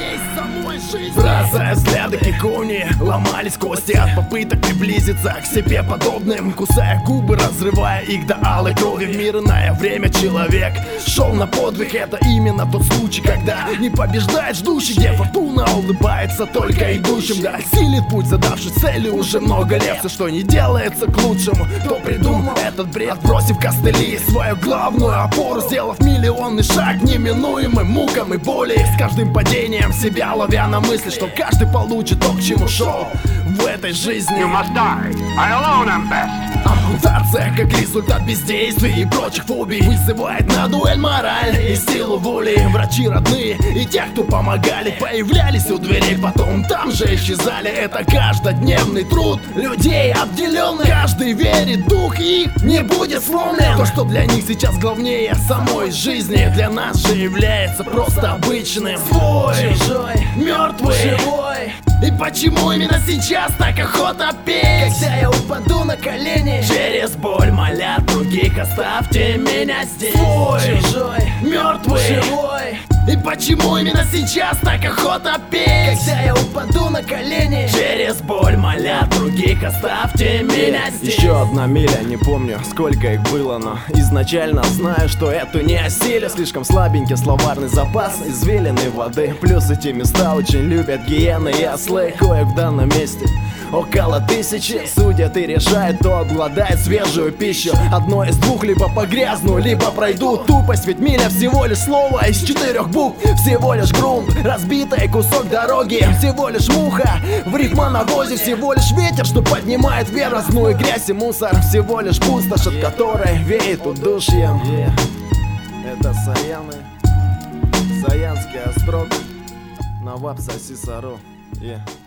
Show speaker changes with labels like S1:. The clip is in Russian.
S1: ценней самой жизни. Бросая взгляды кикуни, ломались кости от попыток приблизиться к себе подобным. Кусая губы, разрывая их до алой крови. В мирное время человек шел на подвиг. Это именно тот случай, когда не побеждает ждущий, где фортуна улыбается только идущим. Да, силит путь, задавшись цели уже много лет. Все, что не делается к лучшему, кто придумал этот бред, отбросив костыли, свою главную опору, сделав миллионный шаг неминуемым мукам и боли. С каждым падением себя ловя на мысли, что каждый получит то, к чему шел в этой жизни. Ампутация как результат бездействий и прочих фобий вызывает на дуэль мораль и силу воли. Врачи родные и те, кто помогали, появлялись у дверей, потом там же исчезали. Это каждодневный труд людей отделенных. Каждый верит, дух их не будет сломлен. То, что для них сейчас главнее самой жизни, для нас же является просто обычным. Свой, чужой, мертвый, живой. И почему именно сейчас так охота петь? Когда я упаду на колени, через боль моля других, оставьте меня здесь. Свой, чужой, мертвый, живой. И почему именно сейчас так охота петь? Когда я упаду на колени, через боль моля других, оставьте меня здесь.
S2: Еще одна миля, не помню сколько их было, но изначально знаю, что эту не осилю. Слишком слабенький словарный запас извилины воды. Плюс эти места очень любят гиены и ослы. Коек в данном месте около 1000. Судят и решают, кто обладает свежую пищу. Одно из двух: либо погрязну, либо пройду тупость. Ведь миля всего лишь слово из 4 букв. Всего лишь грунт, разбитый кусок дороги. Всего лишь муха в рифмонавозе. Всего лишь ветер, что поднимает вверх разную грязь и мусор. Всего лишь пустошь, от которой веет удушьем.
S3: Это Саяны, Саянский острог, Наваб Сосисару.